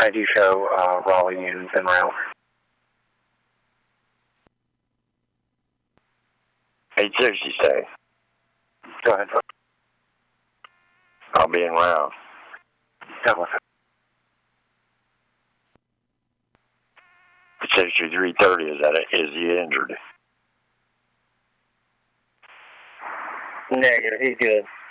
I do show Raleigh units en route. 86, you say? Go ahead. I'll be en route. Douglas. It says you 330. Is he injured? Negative. He's good.